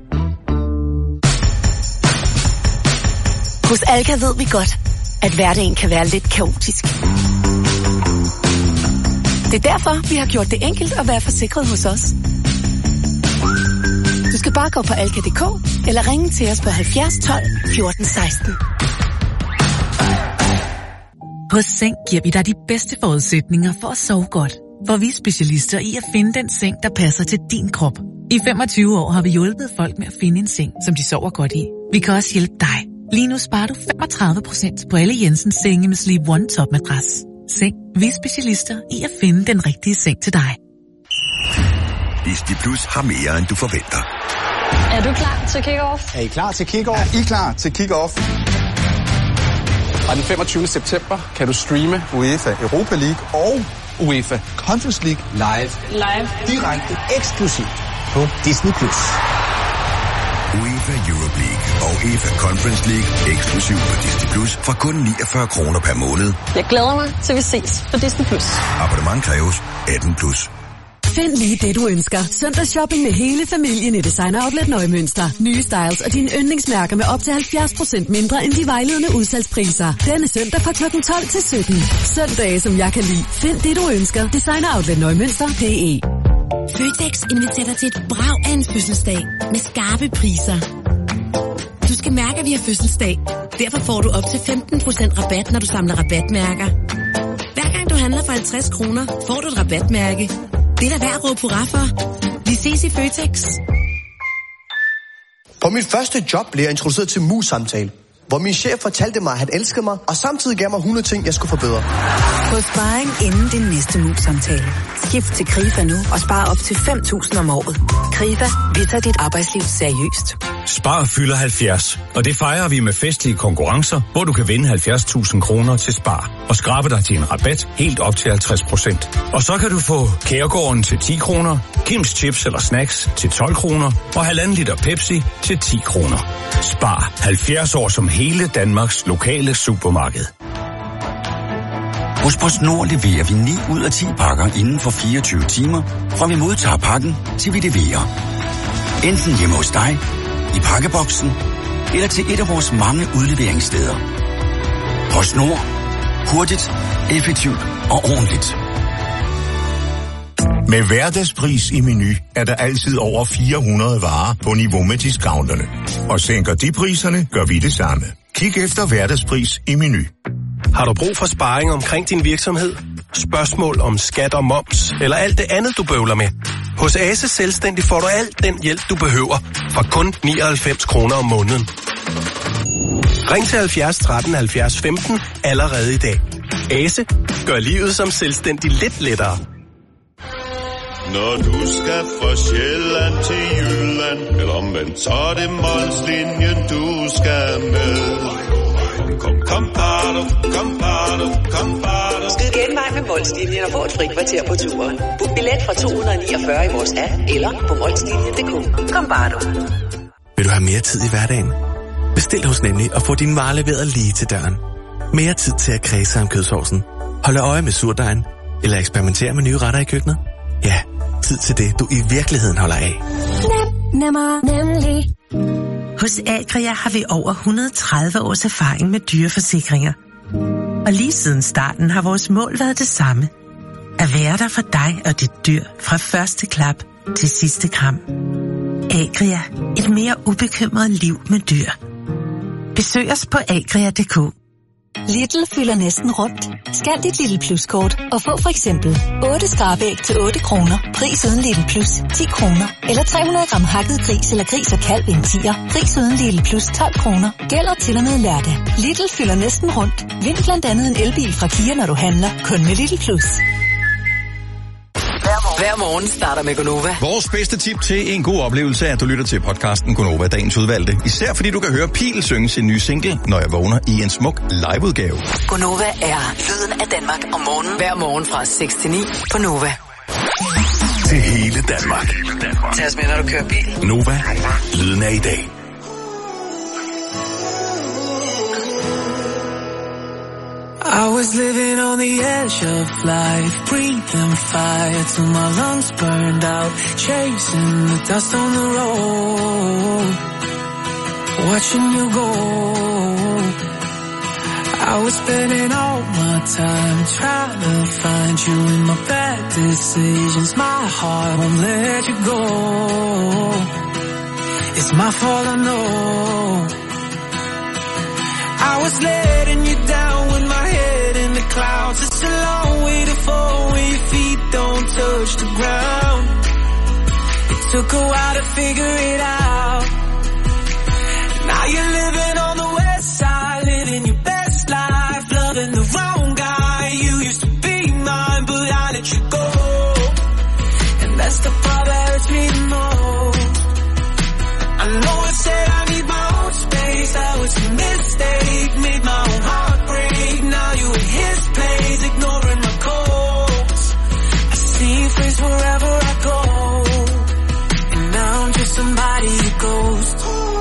Hos Alka ved vi godt, at hverdagen kan være lidt kaotisk. Det er derfor, vi har gjort det enkelt at være forsikret hos os. Du skal bare gå på alka punktum d k eller ringe til os på halvfjerds tolv fjorten seksten. Hos Seng giver vi dig de bedste forudsætninger for at sove godt. For vi er specialister i at finde den seng, der passer til din krop. I femogtyve år har vi hjulpet folk med at finde en seng, som de sover godt i. Vi kan også hjælpe dig. Lige nu sparer du femogtredive procent på alle Jensens senge med Sleep One Top Madras. Seng. Vi er specialister i at finde den rigtige seng til dig. Disney Plus har mere, end du forventer. Er du klar til kick-off? Er I klar til kick-off? Er I klar til kick-off? Og den femogtyvende september kan du streame UEFA Europa League og UEFA Conference League live. Live. Direkte eksklusivt på Disney Plus. UEFA Europa League og UEFA Conference League eksklusivt på Disney Plus for kun niogfyrre kroner per måned. Jeg glæder mig til vi ses på Disney Plus. Abonnement kræves atten plus. Find lige det, du ønsker. Søndagsshopping med hele familien i Designer Outlet Nøgmønster. Nye styles og dine yndlingsmærker med op til halvfjerds procent mindre end de vejledende udsalgspriser. Denne søndag fra klokken tolv til sytten. Søndage, som jeg kan lide. Find det, du ønsker. Designer Outlet Nøgmønster punktum d e. Føtex inviterer dig til et brag af en fødselsdag med skarpe priser. Du skal mærke, at vi har fødselsdag. Derfor får du op til femten procent rabat, når du samler rabatmærker. Hver gang du handler for halvtreds kroner, får du et rabatmærke. Det er da værd at råbe hurra for. Vi ses i Føtex. På mit første job blev jeg introduceret til mus-samtale, hvor min chef fortalte mig, at han elskede mig, og samtidig gav mig hundrede ting, jeg skulle forbedre. Få sparring inden din næste mus-samtale. Skift til Krifa nu og spar op til fem tusind om året. Krifa, vi tager dit arbejdsliv seriøst. Spar fylder halvfjerds, og det fejrer vi med festlige konkurrencer, hvor du kan vinde halvfjerds tusind kroner til Spar og skrabe dig til en rabat helt op til halvtreds procent. Og så kan du få Kærgården til ti kroner, Kims Chips eller Snacks til tolv kroner og halvanden liter Pepsi til ti kroner. Spar halvfjerds år som hele Danmarks lokale supermarked. Hos PostNord leverer vi ni ud af ti pakker inden for fireogtyve timer, fra vi modtager pakken til vi leverer. Enten hjemme hos dig, i pakkeboksen eller til et af vores mange udleveringssteder. PostNord. Hurtigt, effektivt og ordentligt. Med hverdagspris i Meny er der altid over fire hundrede varer på niveau med discounterne. Og sænker de priserne, gør vi det samme. Kig efter hverdagspris i Meny. Har du brug for sparring omkring din virksomhed? Spørgsmål om skat og moms, eller alt det andet, du bøvler med? Hos Ase Selvstændig får du alt den hjælp, du behøver, for kun nioghalvfems kroner om måneden. Ring til halvfjerds tretten halvfjerds femten allerede i dag. Ase gør livet som selvstændig lidt lettere. Når du skal fra Sjælland til Jylland, eller omvendt, så er det Molslinjen, du skal med. Kom, kom, bado, kom, bado, kom, bado. Skyd genvej med Molslinjen og få et fri kvarter på turen. Book billet fra to hundrede niogfyrre i vores app, eller på molslinjen punktum d k. Kom, bado. Vil du have mere tid i hverdagen? Bestil hos Nemlig og få din varer leveret lige til døren. Mere tid til at kredse om kødsovsen, holde øje med surdejen, eller eksperimentere med nye retter i køkkenet? Ja, tid til det, du i virkeligheden holder af. Nem, nemmer, nemlig. Hos Agria har vi over et hundrede og tredive års erfaring med dyreforsikringer. Og lige siden starten har vores mål været det samme. At være der for dig og dit dyr fra første klap til sidste kram. Agria, et mere ubekymret liv med dyr. Besøg os på agria punktum d k. Lidl fylder næsten rundt. Scan dit Lidl Plus-kort og få for eksempel otte skrabæg til otte kroner. Pris uden Lidl Plus ti kroner. Eller tre hundrede gram hakket gris eller gris og kalv i en tier. Pris uden Lidl Plus tolv kroner. Gælder til og med lørdag. Lidl fylder næsten rundt. Vind blandt andet en elbil fra Kia, når du handler. Kun med Lidl Plus. Hver morgen starter med Gonova. Vores bedste tip til en god oplevelse er, at du lytter til podcasten Gonova, dagens udvalgte. Især fordi du kan høre Pil synge sin nye single, Når jeg vågner, i en smuk liveudgave. Gonova er lyden af Danmark om morgenen. Hver morgen fra seks til ni på Nova. Til hele Danmark. Tag os med, når du kører bil. Nova, lyden af i dag. I was living on the edge of life, breathing fire till my lungs burned out, chasing the dust on the road, watching you go. I was spending all my time trying to find you in my bad decisions. My heart won't let you go. It's my fault, I know. I was letting you down with my head in the clouds. It's a long way to fall when your feet don't touch the ground. It took a while to figure it out. Now you're living on the west side, living your best life, loving the wrong guy. You used to be mine, but I let you go. And that's the part that hurts me the most. I know I said I need my own space, that was a mistake, made my own heart break. Now you in his place, ignoring my calls. I see your face wherever I go, and now I'm just somebody who goes.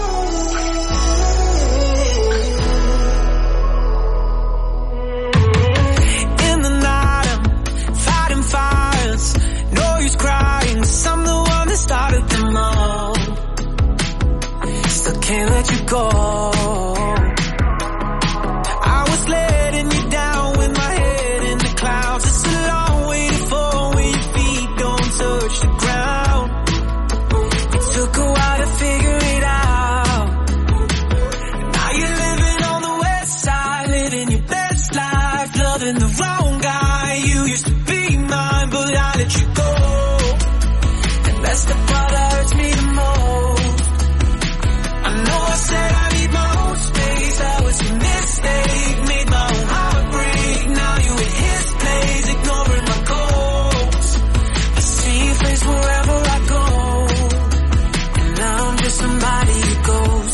In the night I'm fighting fires, no use crying, 'cause I'm the one that started them all. Still can't let you go. I was letting you down with my head in the clouds. It's a long way to fall when your feet don't touch the ground. It took a while to figure it out. Now you're living on the west side, living your best life, loving the wrong guy. You used to be mine, but I let you go. And that's the part that hurts me the most. I know I said I need my own space, that was a mistake, made my own heart break. Now you in his place, ignoring my calls. I see your face wherever I go, and now I'm just somebody who goes.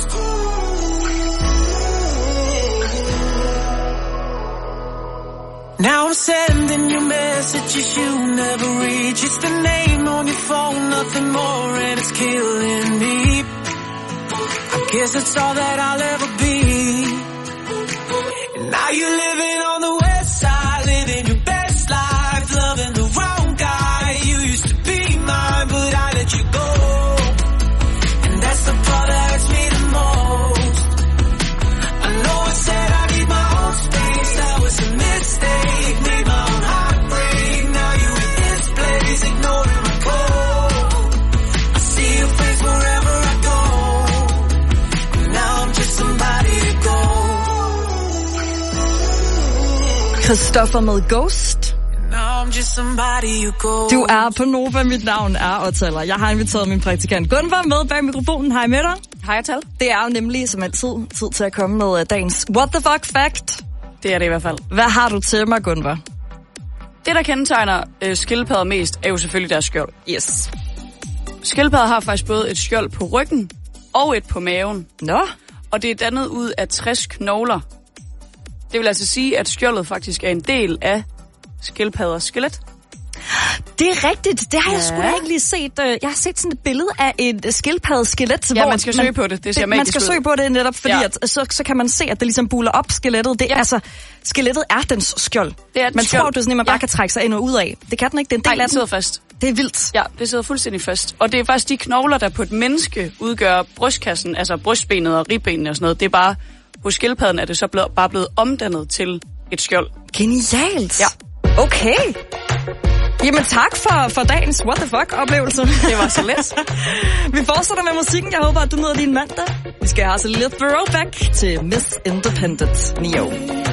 Now I'm sending you messages you never reach. It's the name on your phone, nothing more, and it's killing me. I guess that's all that I'll ever be. And now you're living on the west side, living your best life, loving the wrong guy. You used to be mine, but I let you go. And that's the part that hurts me the most. I know I said I need my own space, that was a mistake, made my own heart break. Now you in his place, ignoring my call. I see your face wherever I go. Christoffer med Ghost. just somebody you go. Du er på Nova, mit navn er Ottaler. Jeg har inviteret min praktikant Gunvar med bag mikrofonen. Hej med dig. Hej Otal. Det er jo nemlig som altid tid til at komme med dagens What the fuck fact. Det er det i hvert fald. Hvad har du til mig, Gunvar? Det, der kendetegner øh, skildpadder mest, er jo selvfølgelig deres skjold. Yes. Skildpadder har faktisk både et skjold på ryggen og et på maven. Nå. Og det er dannet ud af tres knogler. Det vil altså sige, at skjoldet faktisk er en del af skildpadders skelet. Det er rigtigt. Det har ja. jeg sgu da ikke lige set. Jeg har set sådan et billede af et skildpaddeskelet. Ja, man skal søge på det. Det ser magisk ud. Man skal søge på det netop, fordi ja. at, så, så kan man se, at det ligesom buler op skelettet. Det, ja. Altså, skelettet er dens skjold. Det er den man skjold. tror, det er sådan, at man bare ja. kan trække sig ind og ud af. Det kan den ikke. Det er en del Nej, af den. sidder fast. Det er vildt. Ja, det sidder fuldstændig fast. Og det er faktisk de knogler, der på et menneske udgør brystkassen, altså brystbenet og ribbenene og sådan noget. Det er bare, hos skildpadden er det så blevet, bare blevet omdannet til et skjold. Genialt. Ja. Okay. Jamen tak for, for dagens what the fuck oplevelse. Det var så let. Vi fortsætter med musikken. Jeg håber, at du nyder din mandag. Vi skal have altså lidt throwback til Miss Independent Neo.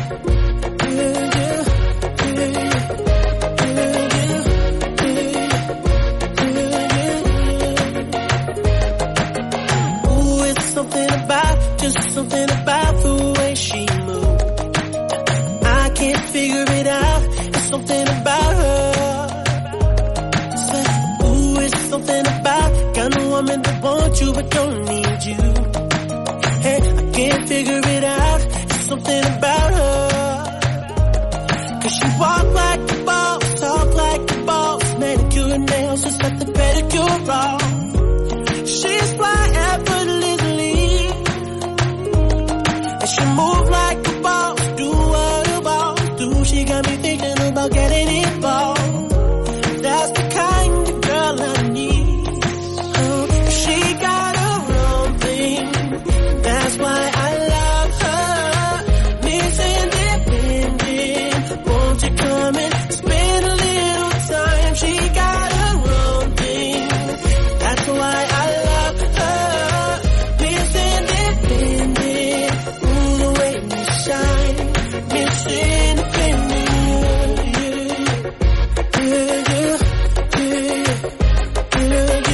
Something about, just something about the way she moved. I can't figure it out. It's something about her. Say, ooh, it's something about kind of woman that wants you but don't need you. Hey, I can't figure it out. It's something about her. Cause she walk like a boss, talk like a boss, manicure and nails just like the pedicure off. She's fly effortlessly. She move like a boss, do what a boss do. She got me thinking about getting involved. That's the kind of girl I need. Oh, she got her own thing. That's why I love her. Miss Independent, won't you come and spend a little time? She got her own thing. That's why I love her. Miss Independent. Shine, Miss Independent. Yeah, yeah, yeah, yeah,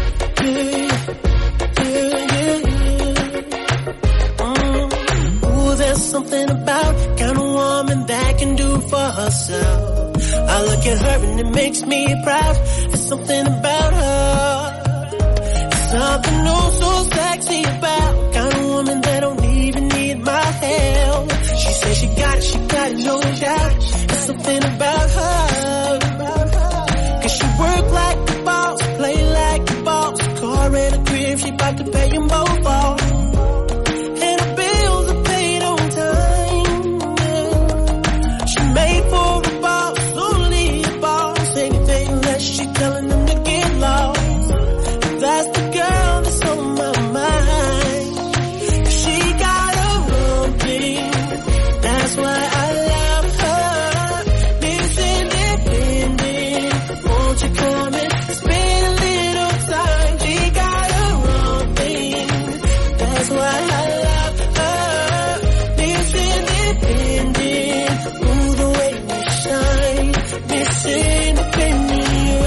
yeah, yeah, yeah. Mm. Ooh, there's something about kind of woman that can do for herself. I look at her and it makes me proud. There's something about her. There's something oh so sexy about kind of woman that don't even need my help. She says she got it, she got it, no doubt. There's something about her. Cause she work like a boss, play like a boss. Car and a crib, she about to pay them both off. And her bills are paid on time. Yeah. She made for a boss, only a boss. Anything less, she telling them to get lost. That's the girl that's on my mind. She got her own thing. That's why I love her. Miss Independent, won't you come and spend a little time? She got her own thing. That's why I love her. Miss Independent, ooh, the way we shine. Miss Independent.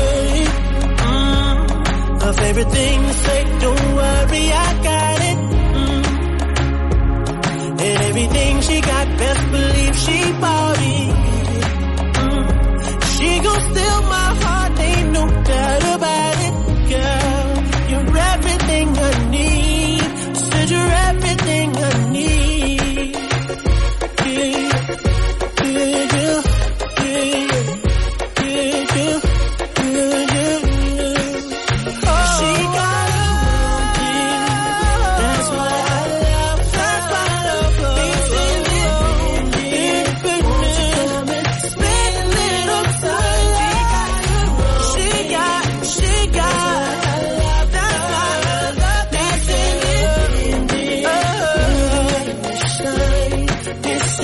Mm. Of everything to say, don't worry, I got it. Mm. And everything she got, best believe she bought it. Mm. She gon' steal my heart, ain't no doubt about it. Girl, you're everything I need. Said you're everything I need. Yeah, yeah, yeah, yeah, yeah, yeah, yeah, yeah. Oh. She got her own thing. That's why I love her. That's why I love her. Independent, won't you come and spend a little time? She got, she got, that's why I love Miss Independent. Oh, shine, Miss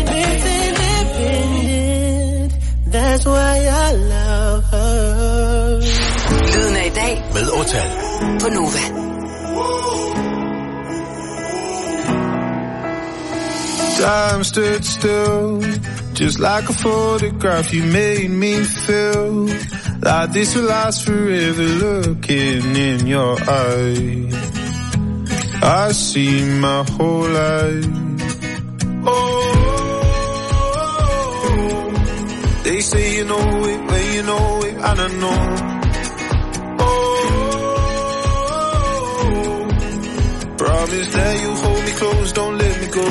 Independent. That's why I love her. Lyden af i dag med Otal på Nova. Time stood still, Just like a photograph, you made me feel like this will last forever. Looking in your eyes, I see my whole life. Oh, they say you know it, when you know it, and I know. Oh, promise that you hold me close, don't let me go.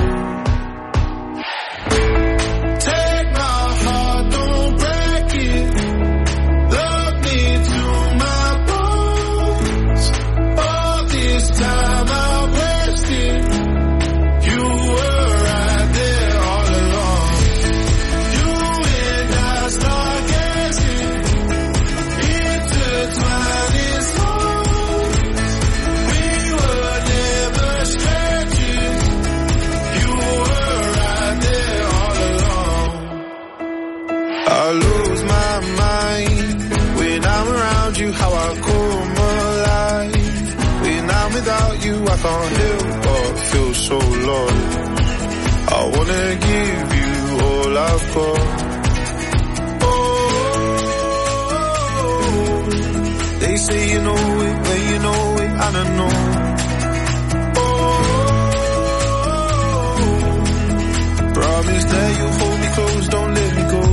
I can't help but feel so lost. I wanna give you all I've got. Oh, they say you know it, when you know it, and I know. Oh, promise that you hold me close, don't let me go.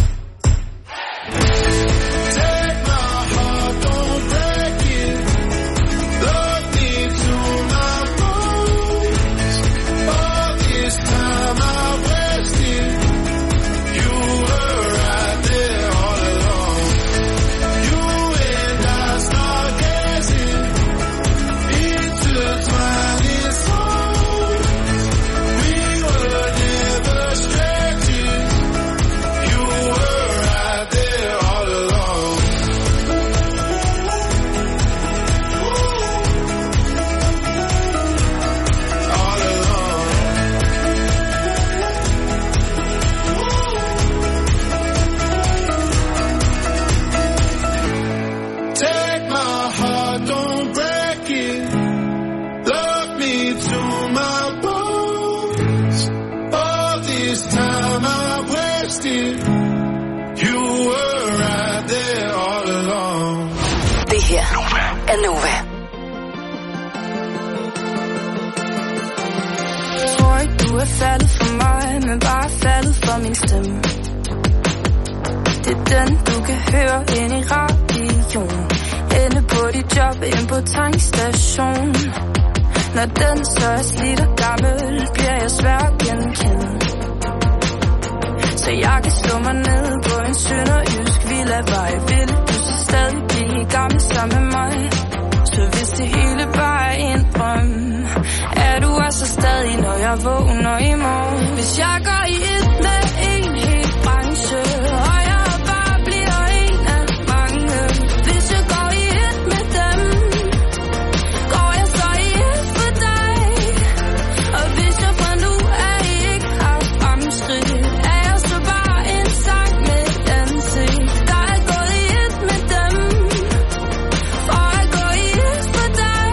Når den så er slidt og gammel, bliver jeg svær at genkende. Så jeg kan slå mig ned på en sønderjysk villavej. Vil du så stadig blive gammel sammen med mig? Så hvis det hele bare er en drøm, er du altså stadig, når jeg vågner i morgen. Hvis jeg går i et med en hel branche, og jeg bare bliver en af mange. Hvis jeg går i et med dem, går jeg så i et for dig. Og hvis jeg fra nu af ikke har fremskridt, er jeg så bare en sang med et ansigt. Der er gået i et med dem, for at gå i et for dig.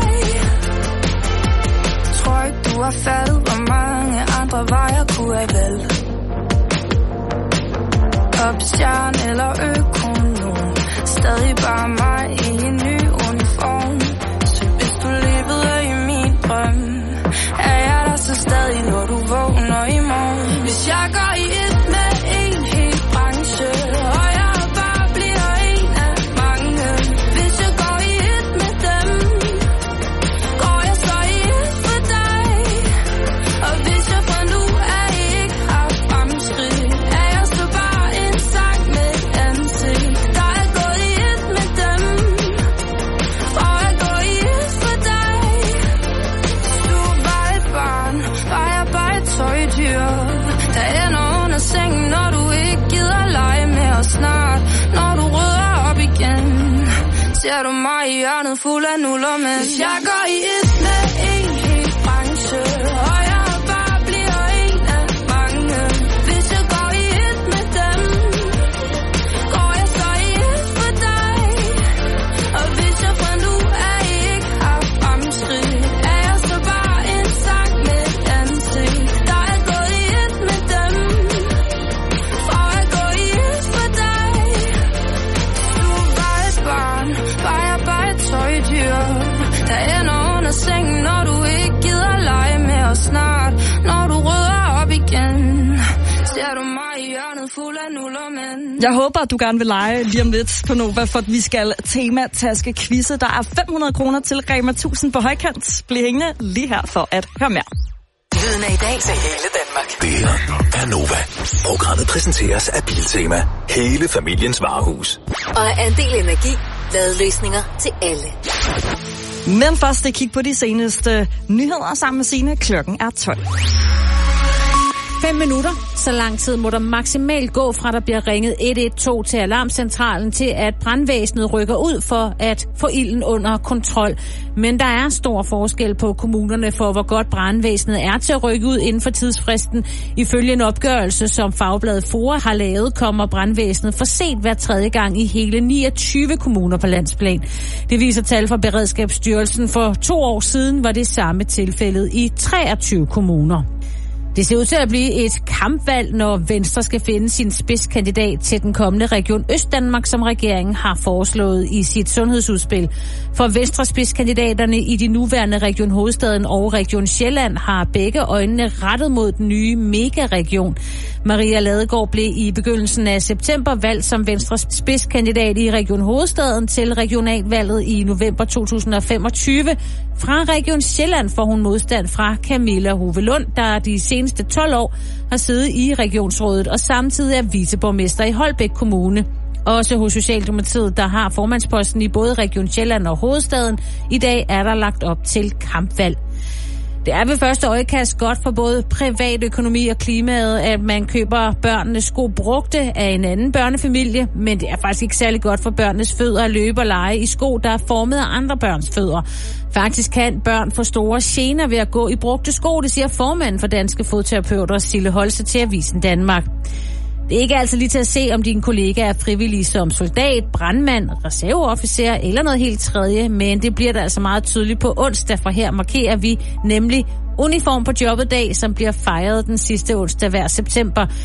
Tror ikke du har faldet, hvor mange andre veje kunne have valgt. Popstjerne eller økonom, stadig bare mig i en ny uniform. Så hvis du levede i min drøm, er jeg der så stadig, når du vågner i morgen. Hvis jeg går i et med en hel branche, og jeg bare bliver en af mange. Hvis jeg går i et med dem, går jeg så i et for dig. Og hvis jeg fra nu af ikke har fremskridt, er jeg så bare en sang med et ansigt. Der er gået i et med dem, for at gå i et for dig. Du var et barn, var jeg bare et tøjdyr, der ender under sengen, når du ikke gider lege med os snart. Når du rydder op igen, ser du mig i hjørnet fuld af nuller. Men hvis jeg går i et med en hel branche, og jeg bare bliver en af mange. Hvis jeg går i et med dem, går jeg så i et for dig. Og hvis jeg fra nu af ikke har fremskridt, er jeg så bare en sang med et ansigt. Der er gået i et med dem, fuld af nuller, men... Jeg håber, at du gerne vil lege lige om lidt på Nova, for vi skal temataske quizze. Der er fem hundrede kroner til Rema tusind på højkant. Bliv hængende lige her for at høre mere. Lyden af i dag til hele Danmark. Det her er Nova. Programmet præsenteres af Biltema. Hele familiens varehus. Og Andel Energi. Ladeløsninger til alle. Men først et kig på de seneste nyheder sammen med Signe. Klokken er tolv. Fem minutter. Så lang tid må der maksimalt gå fra, der bliver ringet et et to til alarmcentralen, til at brandvæsenet rykker ud for at få ilden under kontrol. Men der er stor forskel på kommunerne for, hvor godt brandvæsenet er til at rykke ud inden for tidsfristen. Ifølge en opgørelse, som fagbladet Fora har lavet, kommer brandvæsenet for sent hver tredje gang i hele niogtyve kommuner på landsplan. Det viser tal fra Beredskabsstyrelsen. For to år siden var det samme tilfældet i treogtyve kommuner. Det ser ud til at blive et kampvalg, når Venstre skal finde sin spidskandidat til den kommende Region Østdanmark, som regeringen har foreslået i sit sundhedsudspil. For Venstre spidskandidaterne i de nuværende Region Hovedstaden og Region Sjælland har begge øjnene rettet mod den nye megaregion. Maria Ladegaard blev i begyndelsen af september valgt som Venstres spidskandidat i Region Hovedstaden til regionalvalget i november to tusind og femogtyve. Fra Region Sjælland får hun modstand fra Camilla Hove Lund, der de seneste tolv år har siddet i regionsrådet og samtidig er viceborgmester i Holbæk Kommune. Også hos Socialdemokratiet, der har formandsposten i både Region Sjælland og Hovedstaden. I dag er der lagt op til kampvalg. Det er ved første øjekast godt for både privatøkonomi og klimaet, at man køber børnenes sko brugte af en anden børnefamilie, men det er faktisk ikke særlig godt for børnenes fødder at løbe og lege i sko, der er formet af andre børns fødder. Faktisk kan børn få store gener ved at gå i brugte sko, det siger formanden for Danske Fodterapeuter, Sille Holse, til Avisen Danmark. Det er ikke altid lige til at se, om din kollega er frivillig som soldat, brandmand, reserveofficer eller noget helt tredje, men det bliver da altså meget tydeligt på onsdag, for her markerer vi nemlig uniform på jobbet dag, som bliver fejret den sidste onsdag hver september.